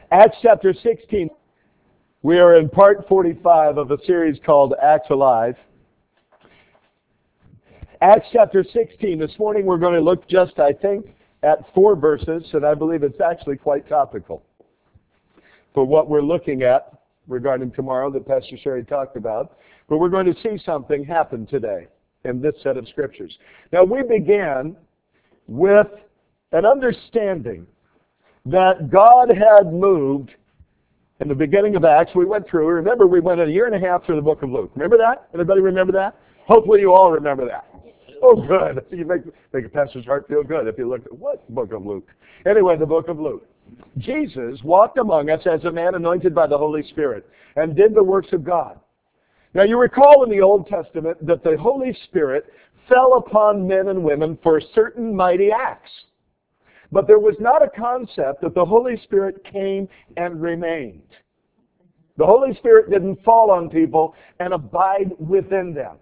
Acts chapter 16. We are in part 45 of a series called Acts Alive. Acts chapter 16. This morning we're going to look just, I think, at 4 verses, and I believe it's actually quite topical for what we're looking at regarding tomorrow that Pastor Sherry talked about. But we're going to see something happen today in this set of scriptures. Now, we began with an understanding that God had moved in the beginning of Acts. We went through, remember, we went a year and a half through the book of Luke. Remember that? Anybody remember that? Hopefully you all remember that. Oh, good. You make a pastor's heart feel good if you look at what book of Luke. Anyway, the book of Luke. Jesus walked among us as a man anointed by the Holy Spirit and did the works of God. Now, you recall in the Old Testament that the Holy Spirit fell upon men and women for certain mighty acts. But there was not a concept that the Holy Spirit came and remained. The Holy Spirit didn't fall on people and abide within them.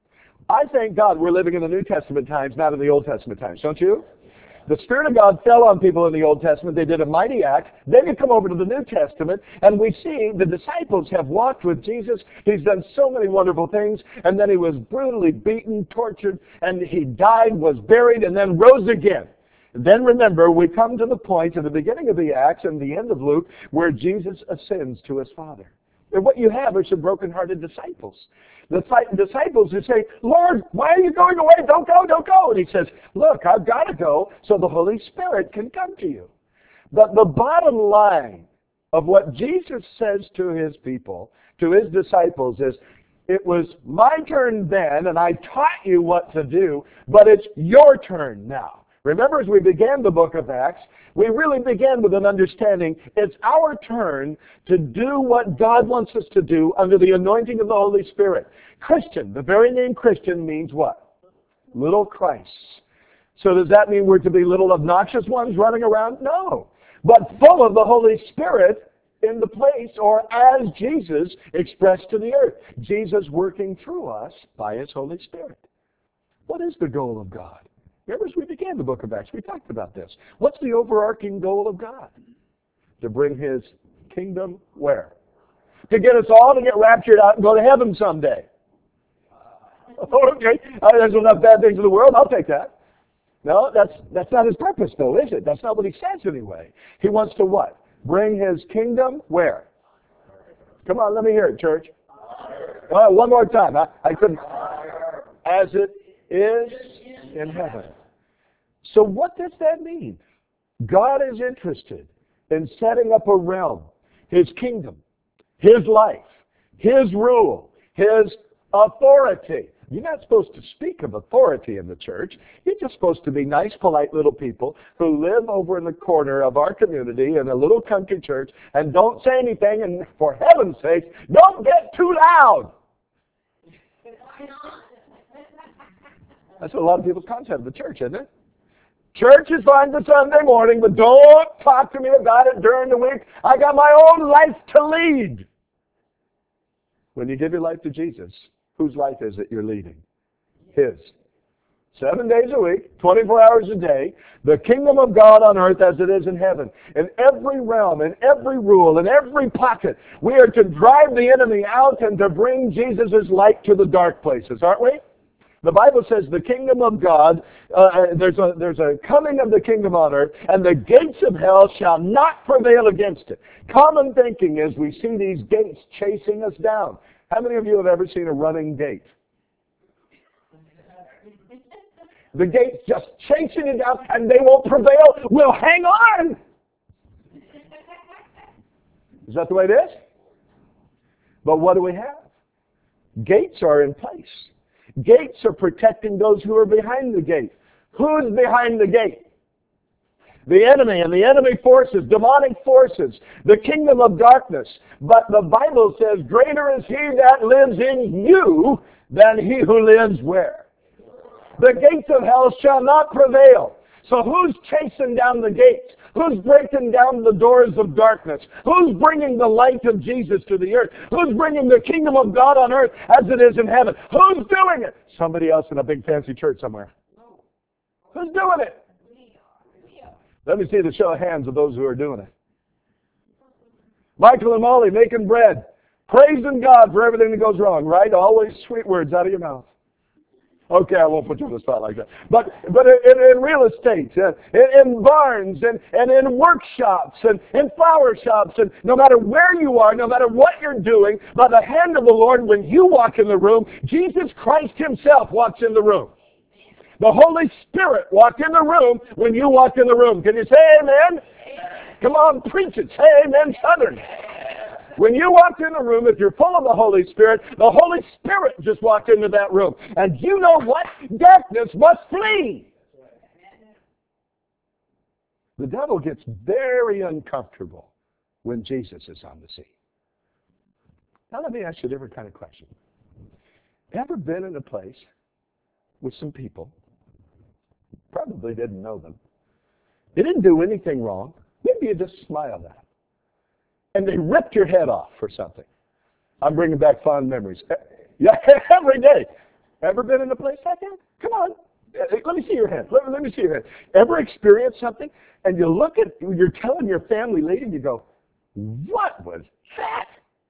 I thank God we're living in the New Testament times, not in the Old Testament times, don't you? The Spirit of God fell on people in the Old Testament. They did a mighty act. Then you come over to the New Testament, and we see the disciples have walked with Jesus. He's done so many wonderful things, and then he was brutally beaten, tortured, and he died, was buried, and then rose again. Then remember, we come to the point in the beginning of the Acts and the end of Luke where Jesus ascends to his Father. And what you have are some broken-hearted disciples. The disciples who say, Lord, why are you going away? Don't go, don't go. And he says, look, I've got to go so the Holy Spirit can come to you. But the bottom line of what Jesus says to his people, to his disciples, is, it was my turn then, and I taught you what to do, but it's your turn now. Remember, as we began the book of Acts, we really began with an understanding it's our turn to do what God wants us to do under the anointing of the Holy Spirit. Christian, the very name Christian means what? Little Christ. So does that mean we're to be little obnoxious ones running around? No. But full of the Holy Spirit in the place, or as Jesus expressed to the earth. Jesus working through us by his Holy Spirit. What is the goal of God? Remember, as we began the book of Acts, we talked about this. What's the overarching goal of God? To bring his kingdom where? To get us all to get raptured out and go to heaven someday. Okay, there's enough bad things in the world. I'll take that. No, that's not his purpose, though, is it? That's not what he says anyway. He wants to what? Bring his kingdom where? Come on, let me hear it, church. One more time. I couldn't. As it is in heaven. So what does that mean? God is interested in setting up a realm, his kingdom, his life, his rule, his authority. You're not supposed to speak of authority in the church. You're just supposed to be nice, polite little people who live over in the corner of our community in a little country church and don't say anything, and for heaven's sake, don't get too loud. That's what a lot of people's concept of the church, isn't it? Church is fine for Sunday morning, but don't talk to me about it during the week. I got my own life to lead. When you give your life to Jesus, whose life is it you're leading? His. 7 days a week, 24 hours a day, the kingdom of God on earth as it is in heaven. In every realm, in every rule, in every pocket, we are to drive the enemy out and to bring Jesus' light to the dark places, aren't we? The Bible says the kingdom of God, there's a coming of the kingdom on earth, and the gates of hell shall not prevail against it. Common thinking is we see these gates chasing us down. How many of you have ever seen a running gate? The gate's just chasing it down, and they won't prevail. We'll hang on. Is that the way it is? But what do we have? Gates are in place. Gates are protecting those who are behind the gate. Who's behind the gate? The enemy and the enemy forces, demonic forces, the kingdom of darkness. But the Bible says, greater is he that lives in you than he who lives where? The gates of hell shall not prevail. So who's chasing down the gates? Who's breaking down the doors of darkness? Who's bringing the light of Jesus to the earth? Who's bringing the kingdom of God on earth as it is in heaven? Who's doing it? Somebody else in a big fancy church somewhere. Who's doing it? Let me see the show of hands of those who are doing it. Michael and Molly making bread. Praising God for everything that goes wrong, right? Always sweet words out of your mouth. Okay, I won't put you on the spot like that. But in real estate, in barns, and in workshops, and in flower shops, and no matter where you are, no matter what you're doing, by the hand of the Lord, when you walk in the room, Jesus Christ himself walks in the room. The Holy Spirit walked in the room when you walked in the room. Can you say amen? Come on, preach it. Say amen, Southern. When you walked in the room, if you're full of the Holy Spirit just walked into that room. And you know what? Darkness must flee. The devil gets very uncomfortable when Jesus is on the scene. Now let me ask you a different kind of question. Ever been in a place with some people, probably didn't know them, they didn't do anything wrong, maybe you just smiled at them, and they ripped your head off for something? I'm bringing back fond memories. Yeah, every day. Ever been in a place like that? Come on. Let me see your hand. Let me see your hand. Ever experienced something, and you look at, you're telling your family later, and you go, what was that?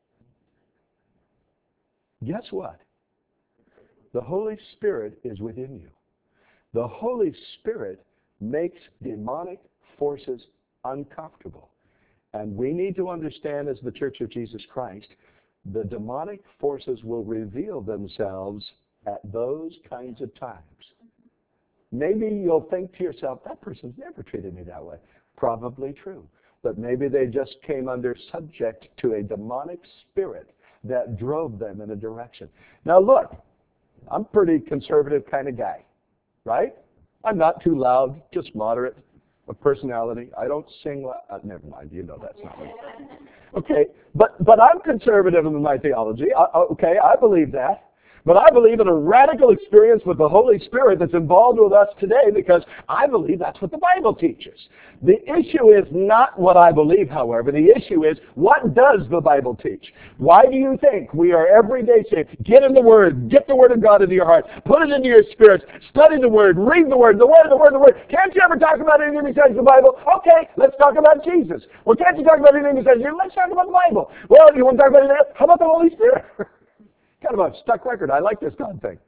Guess what? The Holy Spirit is within you. The Holy Spirit makes demonic forces uncomfortable. And we need to understand, as the Church of Jesus Christ, the demonic forces will reveal themselves at those kinds of times. Maybe you'll think to yourself, that person's never treated me that way. Probably true. But maybe they just came under subject to a demonic spirit that drove them in a direction. Now look, I'm a pretty conservative kind of guy, right? I'm not too loud, just moderate. A personality. I don't sing loud. Never mind, you know that's not me. Okay, but I'm conservative in my theology. Okay, I believe that. But I believe in a radical experience with the Holy Spirit that's involved with us today, because I believe that's what the Bible teaches. The issue is not what I believe, however. The issue is, what does the Bible teach? Why do you think we are every day saying, get in the Word, get the Word of God into your heart, put it into your spirit, study the Word, read the Word, the Word, the Word, the Word. Can't you ever talk about anything besides the Bible? Okay, let's talk about Jesus. Well, can't you talk about anything besides Jesus? Let's talk about the Bible. Well, you want to talk about anything else? How about the Holy Spirit? Kind of a stuck record. I like this God thing.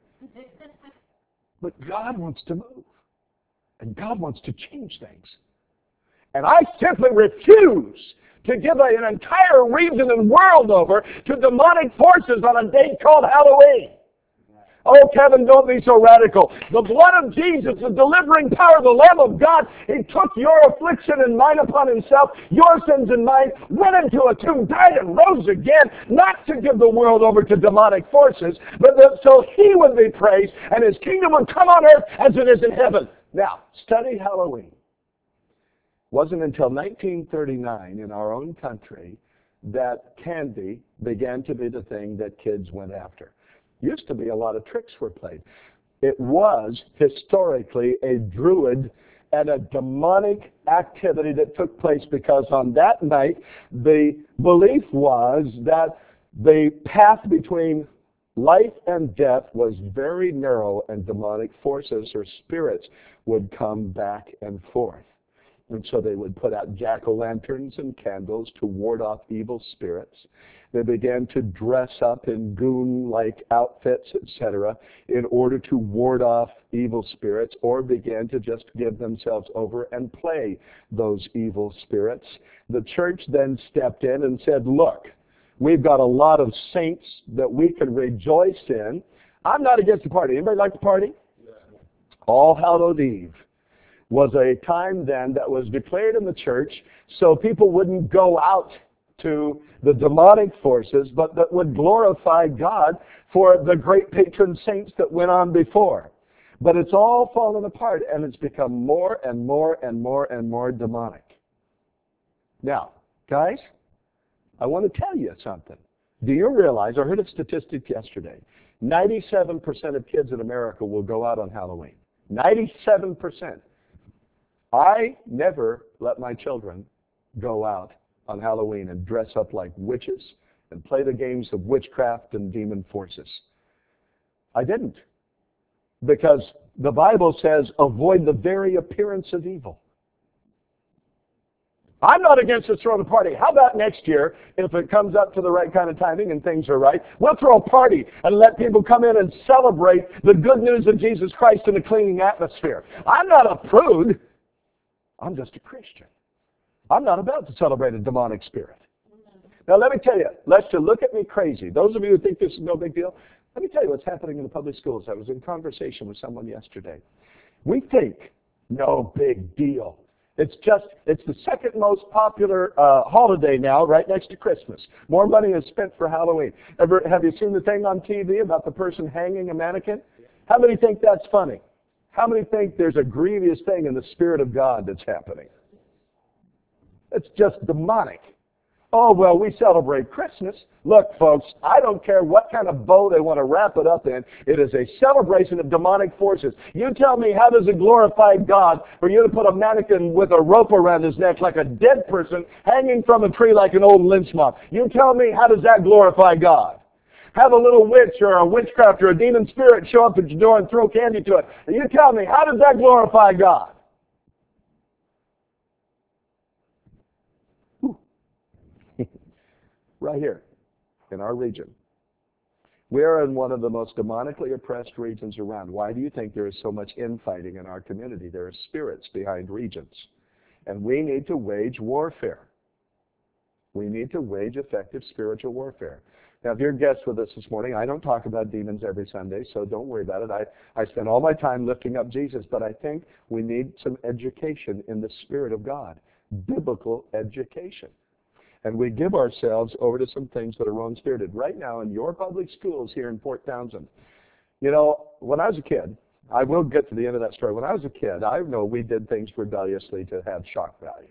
But God wants to move. And God wants to change things. And I simply refuse to give an entire region and world over to demonic forces on a day called Halloween. Oh, Kevin, don't be so radical. The blood of Jesus, the delivering power of the Lamb of God, he took your affliction and mine upon himself, your sins and mine, went into a tomb, died and rose again, not to give the world over to demonic forces, but so he would be praised and his kingdom would come on earth as it is in heaven. Now, study Halloween. It wasn't until 1939 in our own country that candy began to be the thing that kids went after. Used to be a lot of tricks were played. It was historically a druid and a demonic activity that took place, because on that night the belief was that the path between life and death was very narrow, and demonic forces or spirits would come back and forth. And so they would put out jack-o'-lanterns and candles to ward off evil spirits. They began to dress up in goon-like outfits, etc., in order to ward off evil spirits, or began to just give themselves over and play those evil spirits. The church then stepped in and said, look, we've got a lot of saints that we can rejoice in. I'm not against the party. Anybody like the party? Yeah. All Hallowed Eve was a time then that was declared in the church so people wouldn't go out to the demonic forces, but that would glorify God for the great patron saints that went on before. But it's all fallen apart, and it's become more and more and more and more demonic. Now, guys, I want to tell you something. Do you realize, I heard a statistic yesterday, 97% of kids in America will go out on Halloween. 97%. I never let my children go out on Halloween and dress up like witches and play the games of witchcraft and demon forces. I didn't. Because the Bible says, avoid the very appearance of evil. I'm not against us throwing a party. How about next year, if it comes up to the right kind of timing and things are right, we'll throw a party and let people come in and celebrate the good news of Jesus Christ in a cleaning atmosphere. I'm not a prude. I'm just a Christian. I'm not about to celebrate a demonic spirit. Now, let me tell you, lest you look at me crazy. Those of you who think this is no big deal, let me tell you what's happening in the public schools. I was in conversation with someone yesterday. We think, no big deal. It's the second most popular holiday now, right next to Christmas. More money is spent for Halloween. Have you seen the thing on TV about the person hanging a mannequin? How many think that's funny? How many think there's a grievous thing in the Spirit of God that's happening? It's just demonic. Oh, well, we celebrate Christmas. Look, folks, I don't care what kind of bow they want to wrap it up in. It is a celebration of demonic forces. You tell me, how does it glorify God for you to put a mannequin with a rope around his neck like a dead person hanging from a tree like an old lynch mob? You tell me, how does that glorify God? Have a little witch or a witchcraft or a demon spirit show up at your door and throw candy to it. You tell me, how does that glorify God? Right here in our region. We are in one of the most demonically oppressed regions around. Why do you think there is so much infighting in our community? There are spirits behind regions. And we need to wage warfare. We need to wage effective spiritual warfare. Now, if you're a guest with us this morning, I don't talk about demons every Sunday, so don't worry about it. I spend all my time lifting up Jesus, but I think we need some education in the Spirit of God, biblical education. And we give ourselves over to some things that are wrong-spirited. Right now, in your public schools here in Port Townsend, you know, when I was a kid, I will get to the end of that story. When I was a kid, I know we did things rebelliously to have shock value.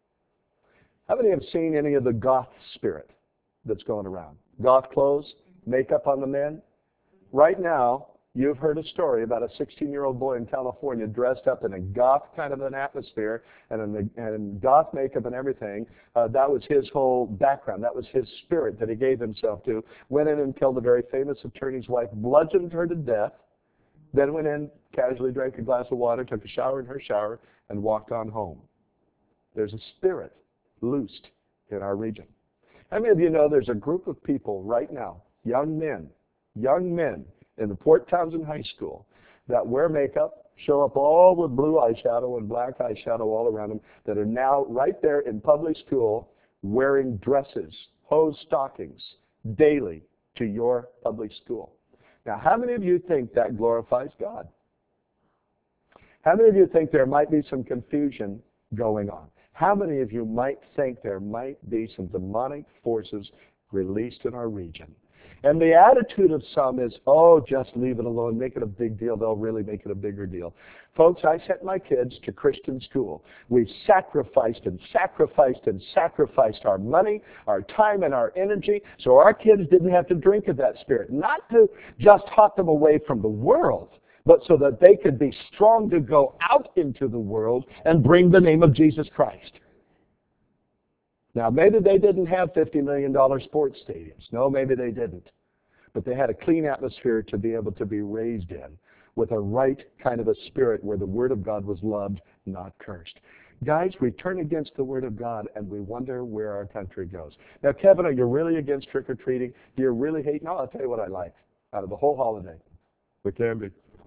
How many have seen any of the goth spirit that's going around? Goth clothes, makeup on the men? Right now, you've heard a story about a 16-year-old boy in California dressed up in a goth kind of an atmosphere and goth makeup and everything. That was his whole background. That was his spirit that he gave himself to. Went in and killed a very famous attorney's wife, bludgeoned her to death, then went in, casually drank a glass of water, took a shower in her shower, and walked on home. There's a spirit loosed in our region. How many of you know there's a group of people right now, young men, in the Port Townsend High School that wear makeup, show up all with blue eyeshadow and black eyeshadow all around them, that are now right there in public school wearing dresses, hose stockings, daily to your public school. Now, how many of you think that glorifies God? How many of you think there might be some confusion going on? How many of you might think there might be some demonic forces released in our region? And the attitude of some is, oh, just leave it alone, make it a big deal. They'll really make it a bigger deal. Folks, I sent my kids to Christian school. We've sacrificed our money, our time, and our energy, so our kids didn't have to drink of that spirit. Not to just hot them away from the world, but so that they could be strong to go out into the world and bring the name of Jesus Christ. Now, maybe they didn't have $50 million sports stadiums. No, maybe they didn't. But they had a clean atmosphere to be able to be raised in with a right kind of a spirit where the Word of God was loved, not cursed. Guys, we turn against the Word of God and we wonder where our country goes. Now, Kevin, are you really against trick-or-treating? Do you really hate? No, I'll tell you what I like out of the whole holiday. The candy.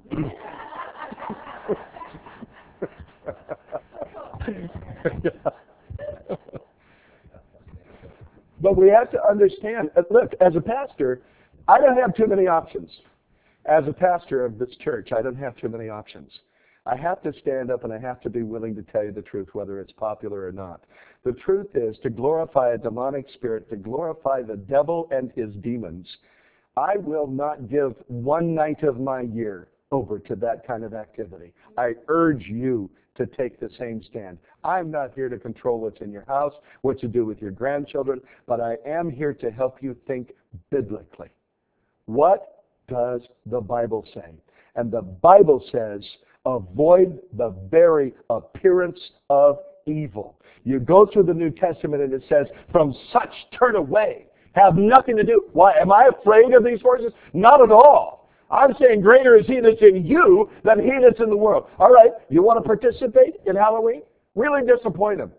But we have to understand, look, as a pastor, I don't have too many options. As a pastor of this church, I don't have too many options. I have to stand up and I have to be willing to tell you the truth, whether it's popular or not. The truth is, to glorify a demonic spirit, to glorify the devil and his demons, I will not give one night of my year over to that kind of activity. I urge you to take the same stand. I'm not here to control what's in your house, what you do with your grandchildren, but I am here to help you think biblically. What does the Bible say? And the Bible says, avoid the very appearance of evil. You go through the New Testament and it says, from such turn away. Have nothing to do. Why? Am I afraid of these forces? Not at all. I'm saying greater is he that's in you than he that's in the world. All right, you want to participate in Halloween? Really disappoint him.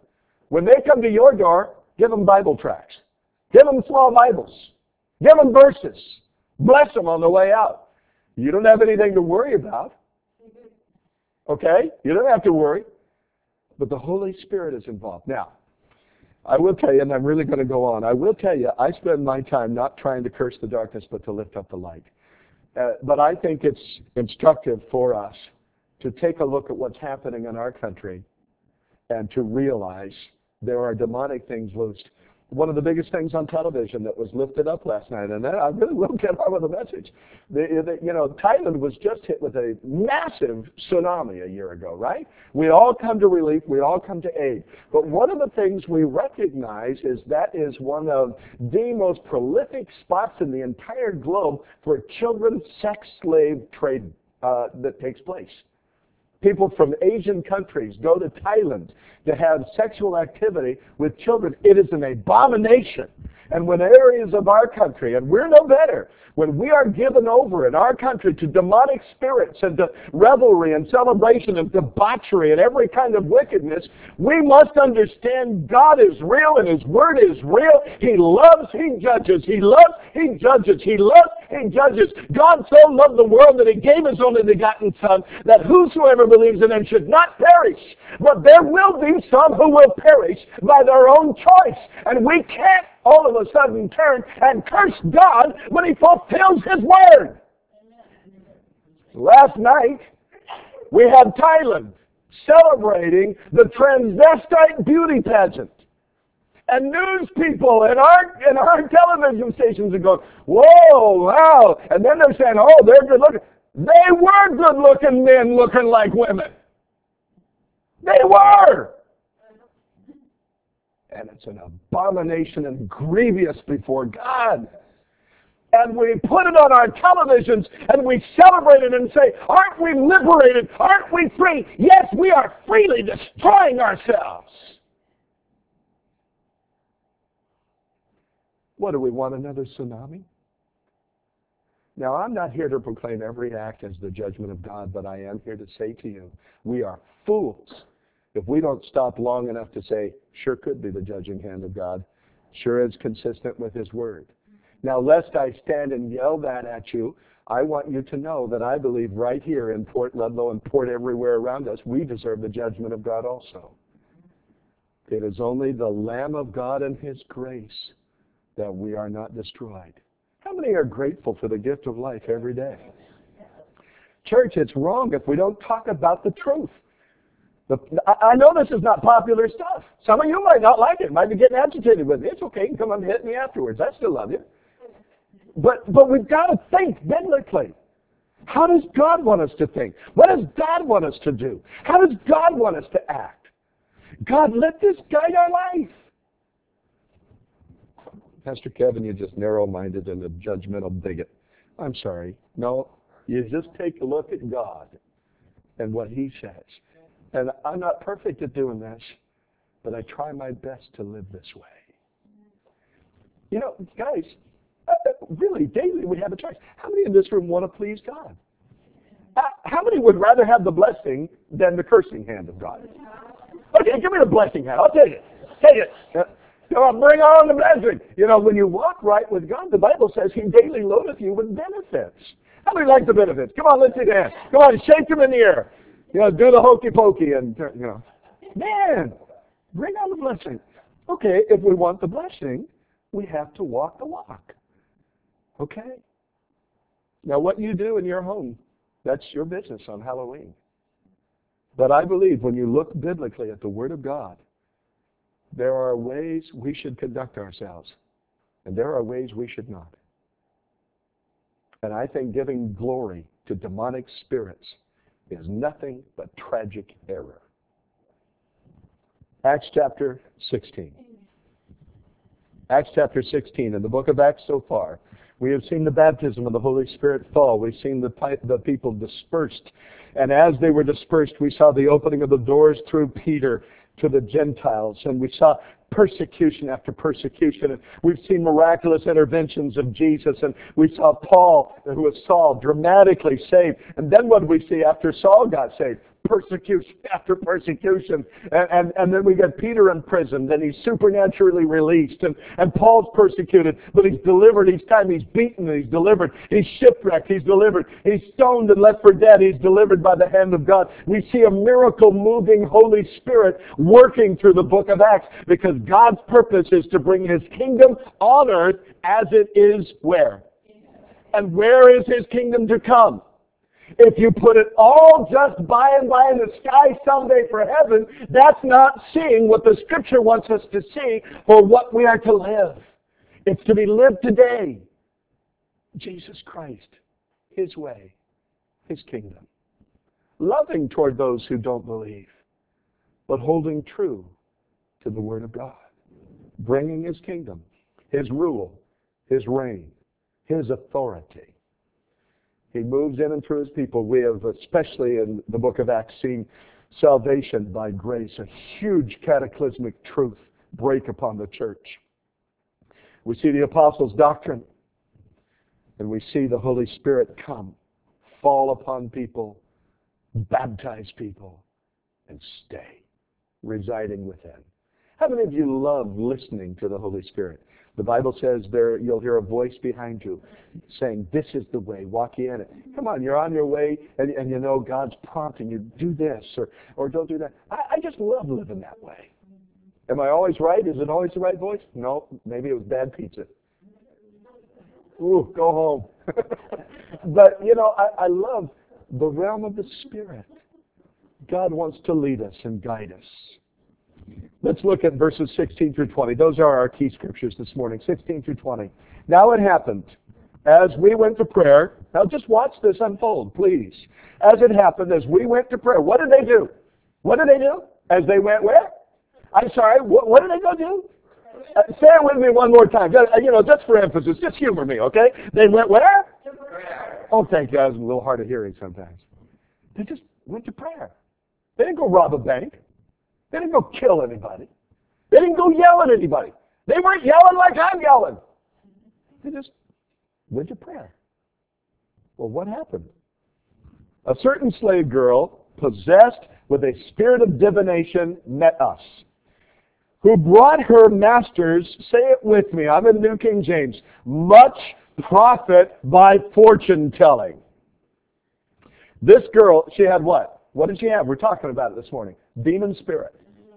When they come to your door, give them Bible tracts. Give them small Bibles. Give them verses. Bless them on the way out. You don't have anything to worry about. Okay? You don't have to worry. But the Holy Spirit is involved. Now, I will tell you, and I'm really going to go on, I will tell you, I spend my time not trying to curse the darkness, but to lift up the light. But I think it's instructive for us to take a look at what's happening in our country and to realize there are demonic things loosed. One of the biggest things on television that was lifted up last night, and I really will get on with the message. Thailand was just hit with a massive tsunami a year ago, right? We all come to relief. We all come to aid. But one of the things we recognize is that is one of the most prolific spots in the entire globe for children sex slave trade that takes place. People from Asian countries go to Thailand to have sexual activity with children. It is an abomination. And when areas of our country, and we're no better, when we are given over in our country to demonic spirits and to revelry and celebration and debauchery and every kind of wickedness, we must understand God is real and His Word is real. He loves, He judges. He loves, He judges. He loves, He judges. God so loved the world that He gave His only begotten Son, that whosoever believes in Him should not perish. But there will be some who will perish by their own choice. And we can't all of a sudden turn and curse God when He fulfills His Word. Last night, we had Thailand celebrating the transvestite beauty pageant. And news people in our television stations are going, whoa, wow. And then they're saying, oh, they're good looking. They were good looking men looking like women. They were. And it's an abomination and grievous before God. And we put it on our televisions and we celebrate it and say, aren't we liberated? Aren't we free? Yes, we are freely destroying ourselves. What do we want, another tsunami? Now, I'm not here to proclaim every act as the judgment of God, but I am here to say to you, we are fools if we don't stop long enough to say, sure could be the judging hand of God, sure is consistent with His Word. Now, lest I stand and yell that at you, I want you to know that I believe right here in Port Ludlow and Port everywhere around us, we deserve the judgment of God also. It is only the Lamb of God and His grace that we are not destroyed. How many are grateful for the gift of life every day? Church, it's wrong if we don't talk about the truth. I know this is not popular stuff. Some of you might not like it, might be getting agitated with me. It's okay, you can come and hit me afterwards. I still love you. But we've got to think biblically. How does God want us to think? What does God want us to do? How does God want us to act? God, let this guide our life. Pastor Kevin, you're just narrow-minded and a judgmental bigot. I'm sorry. No, you just take a look at God and what He says. And I'm not perfect at doing this, but I try my best to live this way. You know, guys, really, daily we have a choice. How many in this room want to please God? How many would rather have the blessing than the cursing hand of God? Okay, give me the blessing hand. I'll take it. Take it. Come on, bring on the blessing. You know, when you walk right with God, the Bible says He daily loadeth you with benefits. How many like the benefits? Come on, let's see that. Come on, shake them in the air. You know, do the hokey pokey and, you know. Man, bring on the blessing. Okay, if we want the blessing, we have to walk the walk. Okay? Now, what you do in your home, that's your business on Halloween. But I believe when you look biblically at the Word of God, there are ways we should conduct ourselves, and there are ways we should not. And I think giving glory to demonic spirits is nothing but tragic error. Acts chapter 16. Acts chapter 16. In the book of Acts so far, we have seen the baptism of the Holy Spirit fall. We've seen the people dispersed. And as they were dispersed, we saw the opening of the doors through Peter to the Gentiles. And we saw persecution after persecution. And we've seen miraculous interventions of Jesus. And we saw Paul, who was Saul, dramatically saved. And then what did we see after Saul got saved? persecution after persecution. And then we get Peter in prison. Then he's supernaturally released. And Paul's persecuted, but he's delivered each time. He's beaten and he's delivered. He's shipwrecked. He's delivered. He's stoned and left for dead. He's delivered by the hand of God. We see a miracle-moving Holy Spirit working through the book of Acts because God's purpose is to bring His kingdom on earth as it is where? And where is His kingdom to come? If you put it all just by and by in the sky someday for heaven, that's not seeing what the Scripture wants us to see for what we are to live. It's to be lived today. Jesus Christ, His way, His kingdom. Loving toward those who don't believe, but holding true to the Word of God. Bringing His kingdom, His rule, His reign, His authority. He moves in and through His people. We have, especially in the book of Acts, seen salvation by grace, a huge cataclysmic truth break upon the church. We see the apostles' doctrine, and we see the Holy Spirit come, fall upon people, baptize people, and stay, residing within. How many of you love listening to the Holy Spirit? The Bible says there you'll hear a voice behind you saying, this is the way, walk ye in it. Come on, you're on your way, and you know God's prompting you, do this, or don't do that. I just love living that way. Am I always right? Is it always the right voice? No, maybe it was bad pizza. Ooh, go home. But, you know, I love the realm of the Spirit. God wants to lead us and guide us. Let's look at verses 16 through 20. Those are our key scriptures this morning, 16 through 20. Now it happened, as we went to prayer. Now just watch this unfold, please. As it happened, as we went to prayer, what did they do? What did they do? As they went where? I'm sorry, what did they go do? Say it with me one more time. You know, just for emphasis, just humor me, okay? They went where? To prayer. Oh, thank God, it's a little hard of hearing sometimes. They just went to prayer. They didn't go rob a bank. They didn't go kill anybody. They didn't go yell at anybody. They weren't yelling like I'm yelling. They just went to prayer. Well, what happened? A certain slave girl, possessed with a spirit of divination, met us, who brought her masters, say it with me, I'm in New King James, much profit by fortune telling. This girl, she had what? What did she have? We're talking about it this morning. Demon spirit.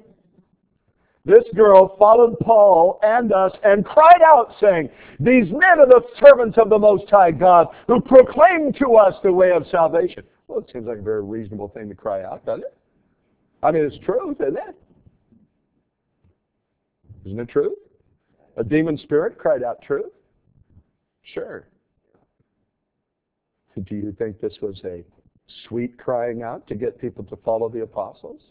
This girl followed Paul and us and cried out, saying, these men are the servants of the Most High God, who proclaim to us the way of salvation. Well, it seems like a very reasonable thing to cry out, doesn't it? I mean, it's truth, isn't it? Isn't it true? A demon spirit cried out truth? Sure. Do you think this was a sweet crying out to get people to follow the apostles?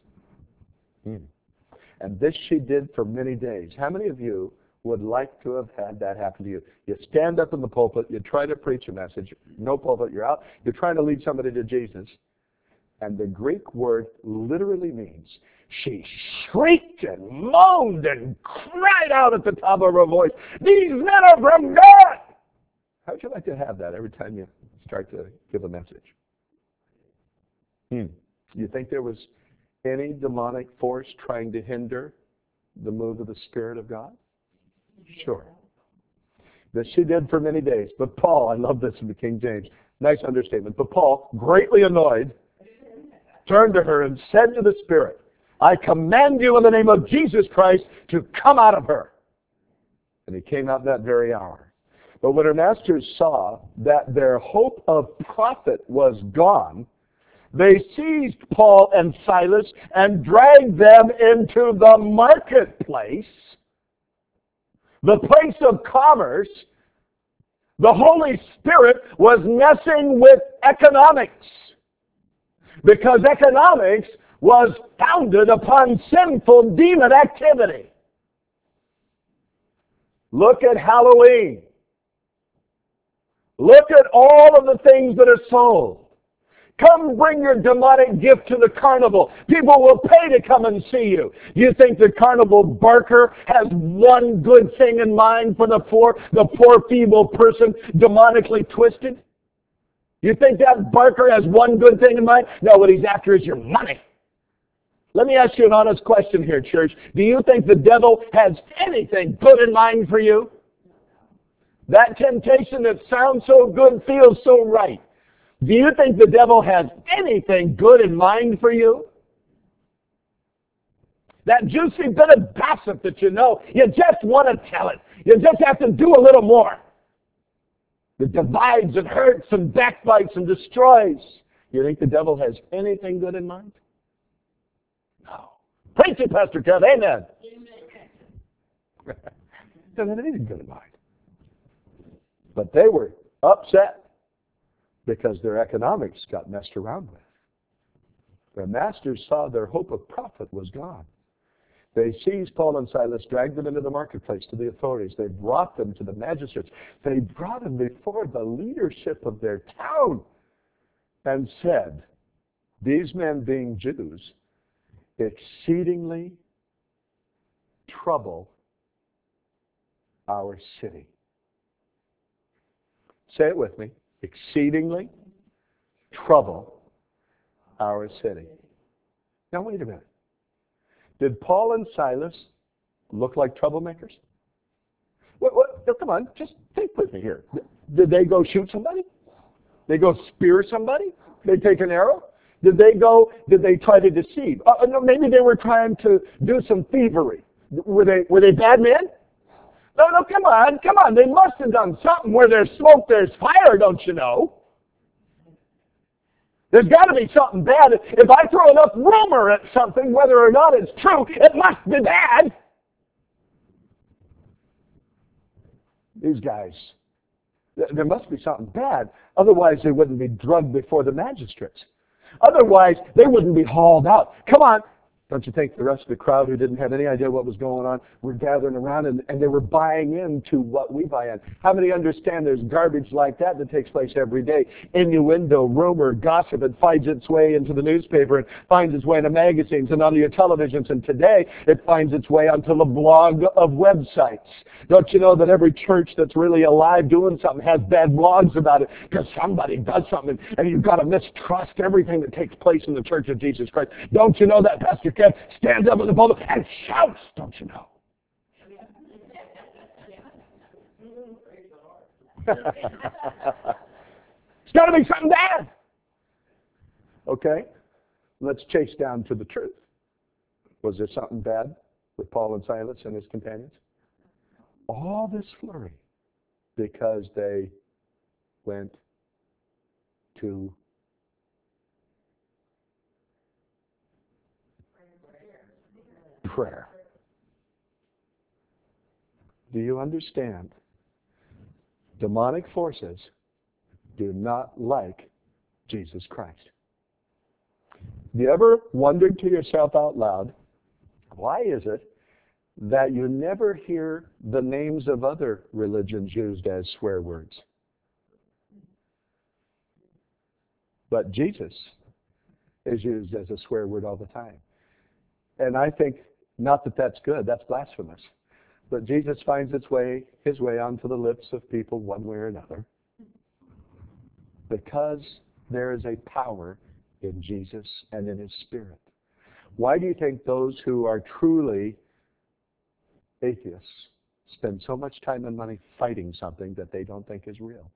And this she did for many days. How many of you would like to have had that happen to you? You stand up in the pulpit, you try to preach a message, no pulpit, you're out, you're trying to lead somebody to Jesus, and the Greek word literally means she shrieked and moaned and cried out at the top of her voice, these men are from God! How would you like to have that every time you start to give a message? You think there was any demonic force trying to hinder the move of the Spirit of God? Sure. This she did for many days. But Paul, I love this in the King James, nice understatement. But Paul, greatly annoyed, turned to her and said to the Spirit, I command you in the name of Jesus Christ to come out of her. And he came out that very hour. But when her masters saw that their hope of profit was gone, they seized Paul and Silas and dragged them into the marketplace, the place of commerce. The Holy Spirit was messing with economics, because economics was founded upon sinful demon activity. Look at Halloween. Look at all of the things that are sold. Come bring your demonic gift to the carnival. People will pay to come and see you. Do you think the carnival barker has one good thing in mind for the poor feeble person demonically twisted? You think that Barker has one good thing in mind? No, what he's after is your money. Let me ask you an honest question here, church. Do you think the devil has anything good in mind for you? That temptation that sounds so good, feels so right. Do you think the devil has anything good in mind for you? That juicy bit of gossip that you know, you just want to tell it. You just have to do a little more. That divides and hurts and backbites and destroys. You think the devil has anything good in mind? No. Preach it, Pastor Kev. Amen. Doesn't have anything good in mind. But they were upset because their economics got messed around with. Their masters saw their hope of profit was gone. They seized Paul and Silas, dragged them into the marketplace to the authorities. They brought them to the magistrates. They brought them before the leadership of their town and said, these men being Jews exceedingly trouble our city. Say it with me. Exceedingly trouble our city. Now wait a minute. Did Paul and Silas look like troublemakers? No, come on, just think with me here. Did they go shoot somebody? They go spear somebody? They take an arrow? Did they try to deceive? No, maybe they were trying to do some thievery. Were they bad men? No, come on. They must have done something. Where there's smoke, there's fire, don't you know? There's got to be something bad. If I throw enough rumor at something, whether or not it's true, it must be bad. These guys, there must be something bad. Otherwise, they wouldn't be drugged before the magistrates. Otherwise, they wouldn't be hauled out. Come on. Don't you think the rest of the crowd who didn't have any idea what was going on were gathering around and they were buying into what we buy in? How many understand there's garbage like that takes place every day? Innuendo, rumor, gossip, it finds its way into the newspaper, it finds its way into magazines and onto your televisions, and today it finds its way onto the blog of websites. Don't you know that every church that's really alive doing something has bad blogs about it because somebody does something and you've got to mistrust everything that takes place in the Church of Jesus Christ? Don't you know that, Pastor Kev stands up in the pulpit and shouts, don't you know? It's got to be something bad. Okay, let's chase down to the truth. Was there something bad with Paul and Silas and his companions? All this flurry because they went to prayer. Do you understand? Demonic forces do not like Jesus Christ. Have you ever wondered to yourself out loud, why is it that you never hear the names of other religions used as swear words? But Jesus is used as a swear word all the time. And I think, not that that's good, that's blasphemous. But Jesus finds his way onto the lips of people one way or another. Because there is a power in Jesus and in his Spirit. Why do you think those who are truly atheists spend so much time and money fighting something that they don't think is real?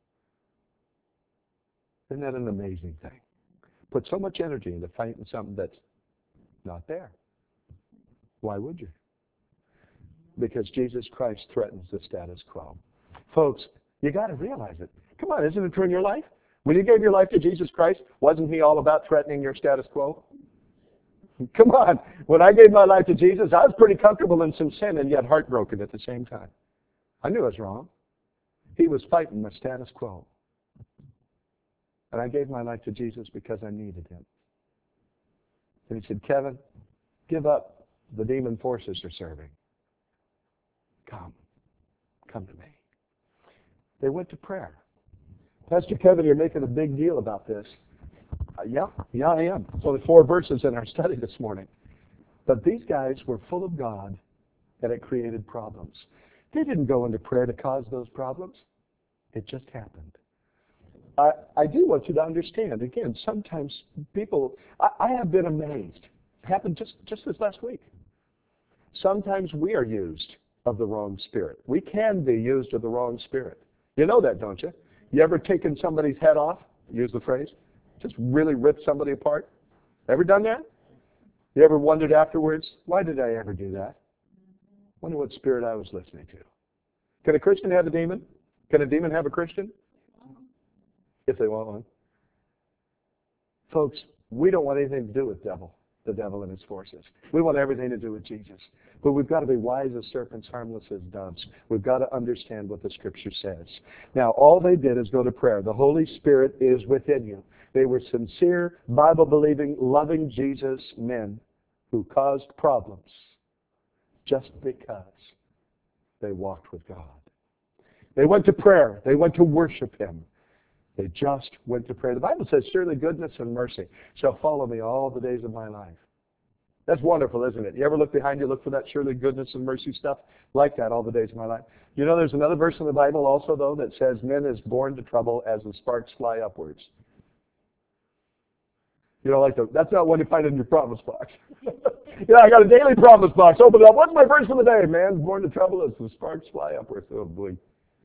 Isn't that an amazing thing? Put so much energy into fighting something that's not there. Why would you? Because Jesus Christ threatens the status quo. Folks, you got to realize it. Come on, isn't it true in your life? When you gave your life to Jesus Christ, wasn't he all about threatening your status quo? Come on. When I gave my life to Jesus, I was pretty comfortable in some sin and yet heartbroken at the same time. I knew I was wrong. He was fighting my status quo. And I gave my life to Jesus because I needed him. And he said, Kevin, give up the demon forces you're serving. Come to me. They went to prayer. Pastor Kevin, you're making a big deal about this. Yeah, I am. It's only 4 verses in our study this morning. But these guys were full of God, and it created problems. They didn't go into prayer to cause those problems. It just happened. I do want you to understand, again, sometimes people, I have been amazed. It happened just this last week. Sometimes we are used of the wrong spirit. We can be used of the wrong spirit. You know that, don't you? You ever taken somebody's head off? Use the phrase. Just really rip somebody apart? Ever done that? You ever wondered afterwards, why did I ever do that? Wonder what spirit I was listening to. Can a Christian have a demon? Can a demon have a Christian? If they want one. Folks, we don't want anything to do with the devil and his forces. We want everything to do with Jesus. But we've got to be wise as serpents, harmless as doves. We've got to understand what the Scripture says. Now, all they did is go to prayer. The Holy Spirit is within you. They were sincere, Bible-believing, loving Jesus men who caused problems just because they walked with God. They went to prayer. They went to worship Him. They just went to prayer. The Bible says, surely goodness and mercy shall follow me all the days of my life. That's wonderful, isn't it? You ever look behind you, look for that surely goodness and mercy stuff? Like that all the days of my life. You know, there's another verse in the Bible also, though, that says, men is born to trouble as the sparks fly upwards. You know, that's not one you find in your promise box. I got a daily promise box. Open it up. What's my verse for the day? Man's born to trouble as the sparks fly upwards. Oh, boy.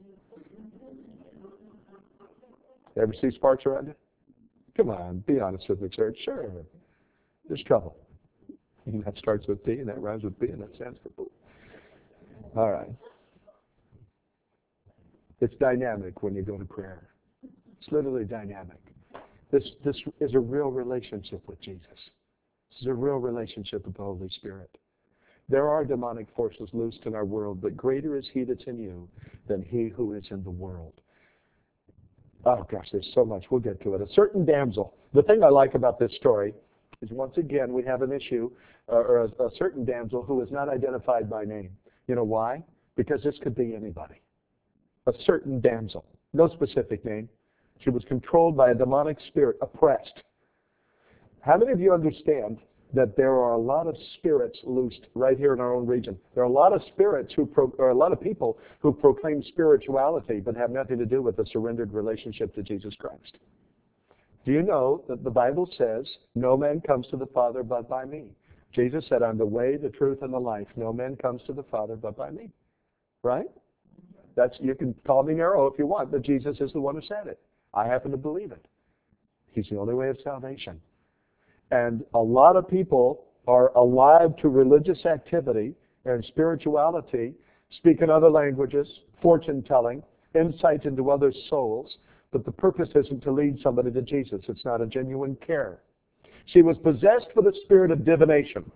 You ever see sparks around you? Come on, be honest with me, church. Sure. There's trouble. And that starts with P, and that rhymes with B, and that stands for boo. All right. It's dynamic when you go to prayer. It's literally dynamic. This is a real relationship with Jesus. This is a real relationship with the Holy Spirit. There are demonic forces loosed in our world, but greater is He that's in you than he who is in the world. Oh, gosh, there's so much. We'll get to it. A certain damsel. The thing I like about this story is, once again, we have an issue, or a certain damsel who is not identified by name. You know why? Because this could be anybody. A certain damsel. No specific name. She was controlled by a demonic spirit, oppressed. How many of you understand that there are a lot of spirits loosed right here in our own region? There are a lot of spirits or a lot of people who proclaim spirituality but have nothing to do with a surrendered relationship to Jesus Christ. Do you know that the Bible says, no man comes to the Father but by me? Jesus said, I'm the way, the truth, and the life. No man comes to the Father but by me. Right? You can call me narrow if you want, but Jesus is the one who said it. I happen to believe it. He's the only way of salvation. And a lot of people are alive to religious activity and spirituality, speak in other languages, fortune-telling, insight into other souls, but the purpose isn't to lead somebody to Jesus. It's not a genuine care. She was possessed with a spirit of divination.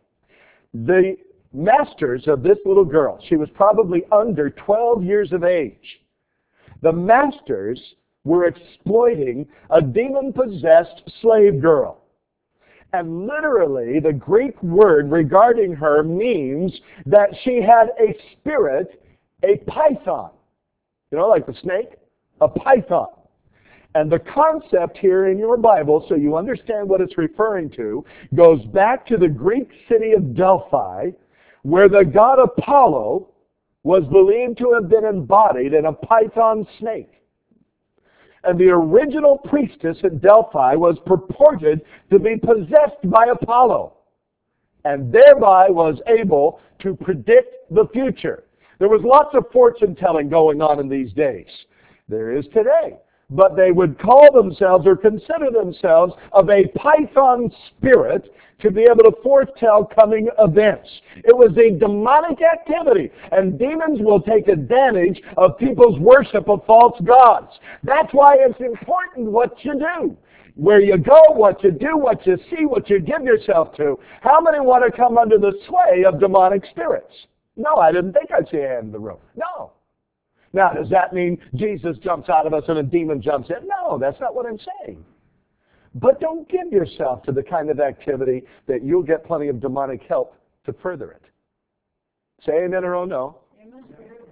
The masters of this little girl, she was probably under 12 years of age. The masters were exploiting a demon-possessed slave girl. And literally, the Greek word regarding her means that she had a spirit, a python. You know, like the snake? A python. And the concept here in your Bible, so you understand what it's referring to, goes back to the Greek city of Delphi, where the god Apollo was believed to have been embodied in a python snake. And the original priestess at Delphi was purported to be possessed by Apollo, and thereby was able to predict the future. There was lots of fortune-telling going on in these days. There is today. But they would call themselves or consider themselves of a python spirit to be able to foretell coming events. It was a demonic activity, and demons will take advantage of people's worship of false gods. That's why it's important what you do. Where you go, what you do, what you see, what you give yourself to. How many want to come under the sway of demonic spirits? No, I didn't think I'd see a hand in the room. No. Now, does that mean Jesus jumps out of us and a demon jumps in? No, that's not what I'm saying. But don't give yourself to the kind of activity that you'll get plenty of demonic help to further it. Say amen or oh no. Amen.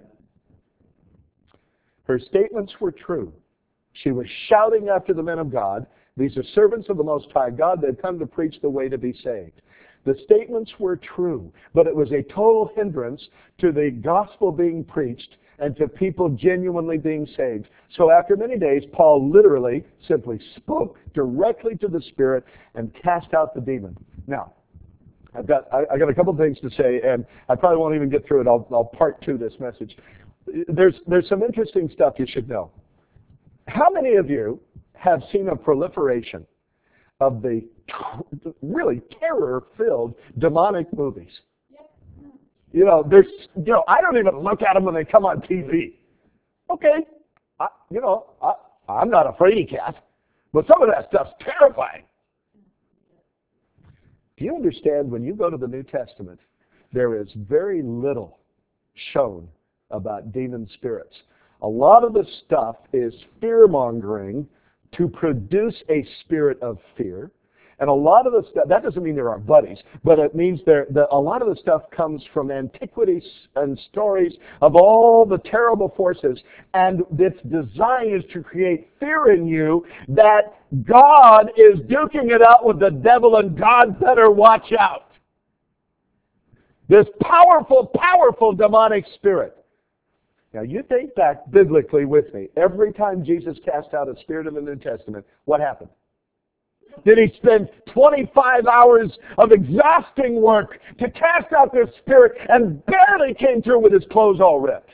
Her statements were true. She was shouting after the men of God. These are servants of the Most High God. They've come to preach the way to be saved. The statements were true, but it was a total hindrance to the gospel being preached and to people genuinely being saved. So after many days, Paul literally simply spoke directly to the Spirit and cast out the demon. Now, I got a couple things to say, and I probably won't even get through it. I'll part two this message. There's some interesting stuff you should know. How many of you have seen a proliferation of the really terror-filled demonic movies? I don't even look at them when they come on TV. Okay, I'm not a fraidy cat, but some of that stuff's terrifying. Do you understand when you go to the New Testament, there is very little shown about demon spirits. A lot of the stuff is fear-mongering to produce a spirit of fear. And a lot of the stuff, that doesn't mean there are buddies, but it means a lot of the stuff comes from antiquities and stories of all the terrible forces, and its design is to create fear in you that God is duking it out with the devil and God better watch out. This powerful, powerful demonic spirit. Now you think back biblically with me. Every time Jesus cast out a spirit in the New Testament, what happened? Did he spend 25 hours of exhausting work to cast out this spirit and barely came through with his clothes all ripped?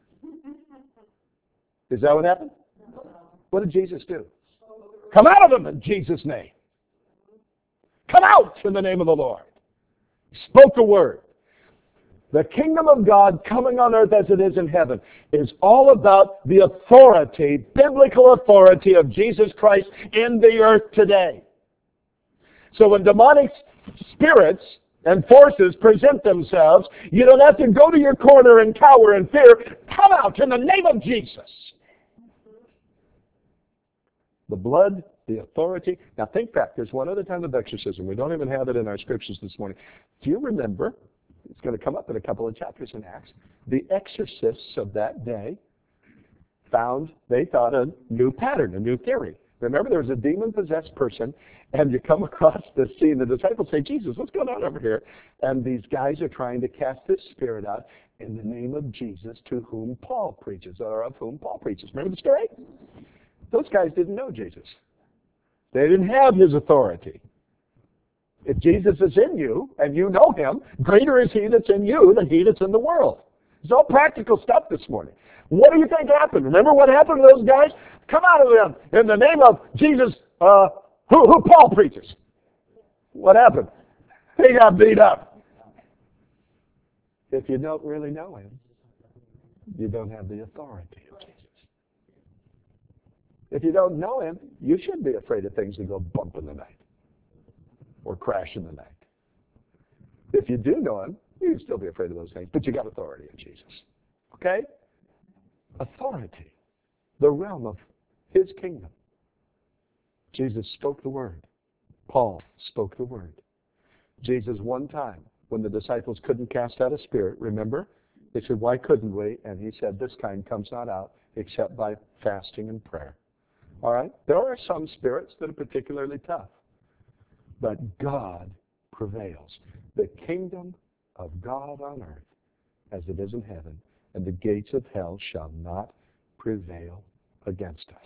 Is that what happened? What did Jesus do? Come out of him in Jesus' name. Come out in the name of the Lord. Spoke a word. The kingdom of God coming on earth as it is in heaven is all about the authority, biblical authority of Jesus Christ in the earth today. So when demonic spirits and forces present themselves, you don't have to go to your corner and cower in fear. Come out in the name of Jesus. The blood, the authority. Now think back. There's one other time of exorcism. We don't even have it in our scriptures this morning. Do you remember? It's going to come up in a couple of chapters in Acts. The exorcists of that day they thought a new pattern, a new theory. Remember, there was a demon-possessed person, and you come across the scene. The disciples say, Jesus, what's going on over here? And these guys are trying to cast this spirit out in the name of Jesus, to whom Paul preaches, or of whom Paul preaches. Remember the story? Those guys didn't know Jesus. They didn't have his authority. If Jesus is in you, and you know him, greater is he that's in you than he that's in the world. It's all practical stuff this morning. What do you think happened? Remember what happened to those guys? Come out of them in the name of Jesus, who Paul preaches. What happened? He got beat up. If you don't really know him, you don't have the authority of Jesus. If you don't know him, you shouldn't be afraid of things that go bump in the night or crash in the night. If you do know him, you can still be afraid of those things, but you got authority in Jesus. Okay? Authority. The realm of his kingdom. Jesus spoke the word. Paul spoke the word. Jesus, one time, when the disciples couldn't cast out a spirit, remember? They said, why couldn't we? And he said, this kind comes not out except by fasting and prayer. All right? There are some spirits that are particularly tough. But God prevails. The kingdom of God on earth as it is in heaven, and the gates of hell shall not prevail against us.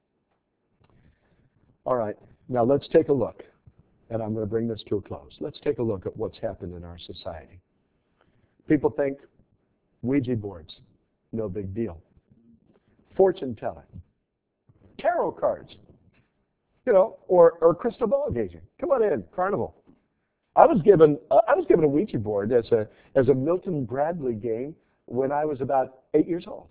All right, now let's take a look, and I'm going to bring this to a close. Let's take a look at what's happened in our society. People think Ouija boards, no big deal. Fortune telling, tarot cards, or crystal ball gazing. Come on in, carnival. I was given a Ouija board as a Milton Bradley game when I was about 8 years old.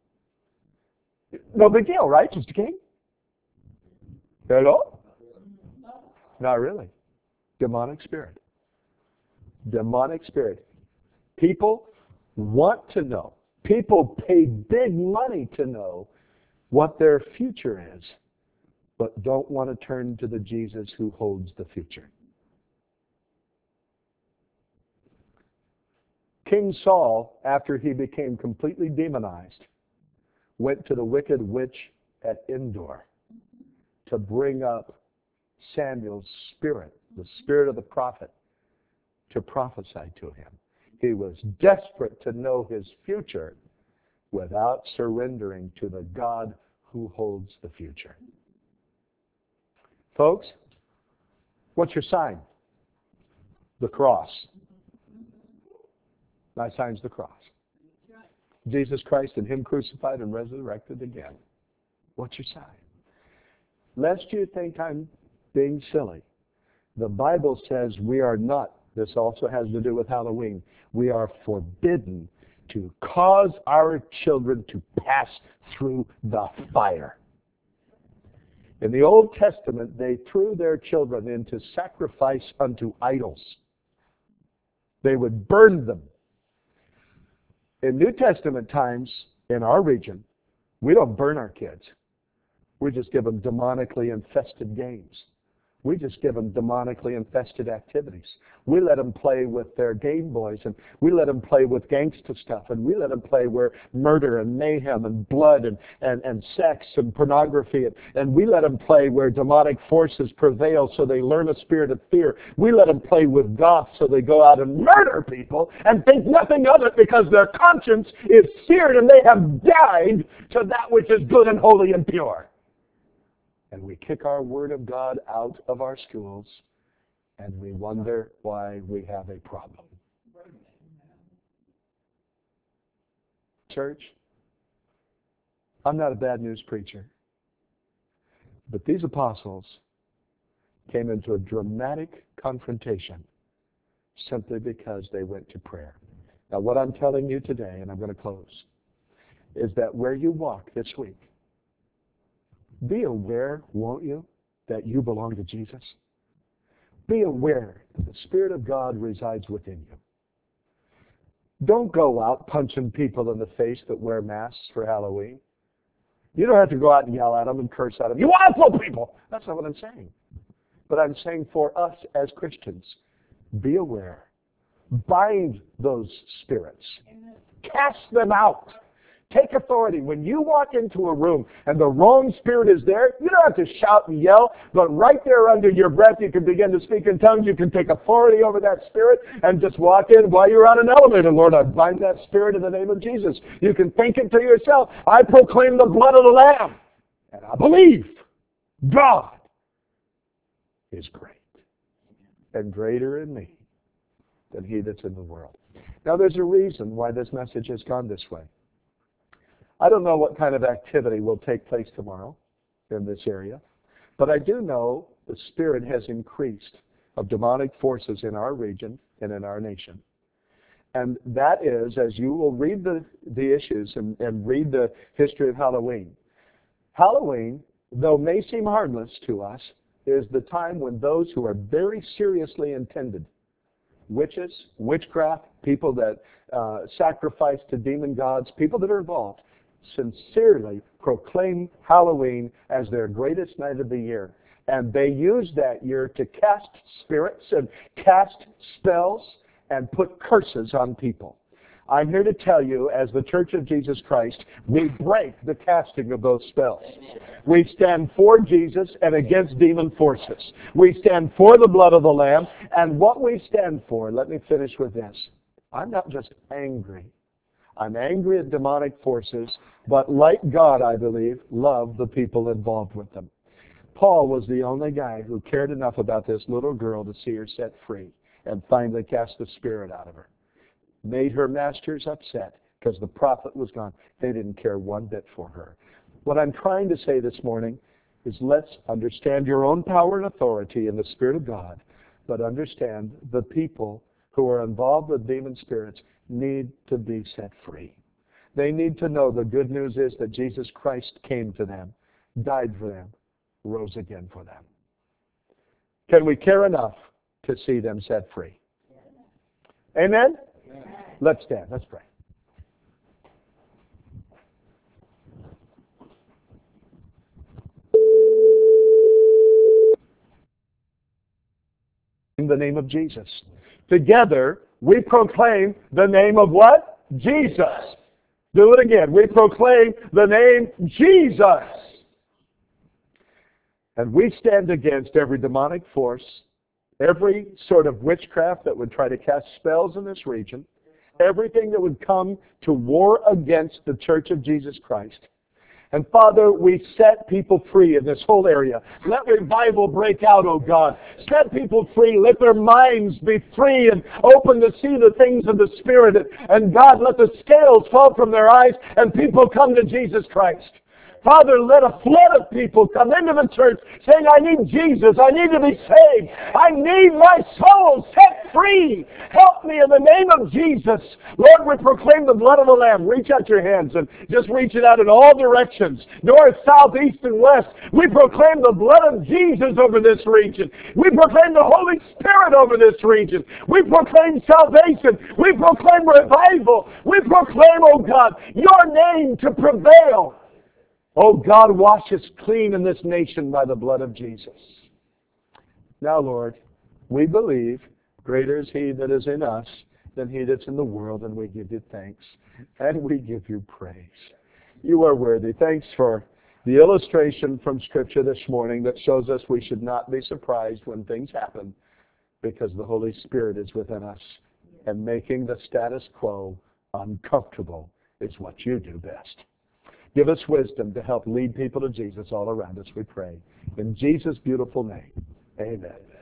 No big deal, right? Just a game. Hello? Not really. Demonic spirit. Demonic spirit. People want to know. People pay big money to know what their future is, but don't want to turn to the Jesus who holds the future. King Saul, after he became completely demonized, went to the wicked witch at Endor to bring up Samuel's spirit, the spirit of the prophet, to prophesy to him. He was desperate to know his future, without surrendering to the God who holds the future. Folks, what's your sign? The cross. My sign's the cross. Jesus Christ and Him crucified and resurrected again. What's your sign? Lest you think I'm being silly, the Bible says we are not, this also has to do with Halloween, we are forbidden to cause our children to pass through the fire. In the Old Testament, they threw their children into sacrifice unto idols. They would burn them. In New Testament times, in our region, we don't burn our kids. We just give them demonically infested games. We just give them demonically infested activities. We let them play with their Game Boys, and we let them play with gangsta stuff, and we let them play where murder and mayhem and blood and sex and pornography, and we let them play where demonic forces prevail so they learn a spirit of fear. We let them play with goth so they go out and murder people and think nothing of it because their conscience is seared and they have died to that which is good and holy and pure. And we kick our Word of God out of our schools, and we wonder why we have a problem. Church, I'm not a bad news preacher, but these apostles came into a dramatic confrontation simply because they went to prayer. Now, what I'm telling you today, and I'm going to close, is that where you walk this week, be aware, won't you, that you belong to Jesus? Be aware that the Spirit of God resides within you. Don't go out punching people in the face that wear masks for Halloween. You don't have to go out and yell at them and curse at them. You awful people! That's not what I'm saying. But I'm saying for us as Christians, be aware. Bind those spirits. Cast them out. Take authority. When you walk into a room and the wrong spirit is there, you don't have to shout and yell, but right there under your breath you can begin to speak in tongues. You can take authority over that spirit and just walk in while you're on an elevator. Lord, I bind that spirit in the name of Jesus. You can think it to yourself. I proclaim the blood of the Lamb. And I believe God is great and greater in me than he that's in the world. Now there's a reason why this message has gone this way. I don't know what kind of activity will take place tomorrow in this area, but I do know the spirit has increased of demonic forces in our region and in our nation. And that is, as you will read the issues and read the history of Halloween. Halloween, though may seem harmless to us, is the time when those who are very seriously intended, witches, witchcraft, people that sacrifice to demon gods, people that are involved, sincerely proclaim Halloween as their greatest night of the year. And they use that year to cast spirits and cast spells and put curses on people. I'm here to tell you, as the Church of Jesus Christ, we break the casting of those spells. We stand for Jesus and against demon forces. We stand for the blood of the Lamb. And what we stand for, let me finish with this. I'm not just angry. I'm angry at demonic forces, but like God, I believe, love the people involved with them. Paul was the only guy who cared enough about this little girl to see her set free and finally cast the spirit out of her. Made her masters upset because the prophet was gone. They didn't care one bit for her. What I'm trying to say this morning is let's understand your own power and authority in the Spirit of God, but understand the people who are involved with demon spirits need to be set free. They need to know the good news is that Jesus Christ came to them, died for them, rose again for them. Can we care enough to see them set free? Amen? Amen. Let's stand. Let's pray. In the name of Jesus. Together, we proclaim the name of what? Jesus. Do it again. We proclaim the name Jesus. And we stand against every demonic force, every sort of witchcraft that would try to cast spells in this region, everything that would come to war against the Church of Jesus Christ. And Father, we set people free in this whole area. Let revival break out, oh God. Set people free. Let their minds be free and open to see the things of the Spirit. And God, let the scales fall from their eyes and people come to Jesus Christ. Father, let a flood of people come into the church saying, I need Jesus. I need to be saved. I need my soul set free. Help me in the name of Jesus. Lord, we proclaim the blood of the Lamb. Reach out your hands and just reach it out in all directions. North, south, east, and west. We proclaim the blood of Jesus over this region. We proclaim the Holy Spirit over this region. We proclaim salvation. We proclaim revival. We proclaim, oh God, your name to prevail. Oh God, wash us clean in this nation by the blood of Jesus. Now, Lord, we believe greater is He that is in us than he that's in the world, and we give you thanks, and we give you praise. You are worthy. Thanks for the illustration from Scripture this morning that shows us we should not be surprised when things happen, because the Holy Spirit is within us, and making the status quo uncomfortable is what you do best. Give us wisdom to help lead people to Jesus all around us, we pray. In Jesus' beautiful name, amen.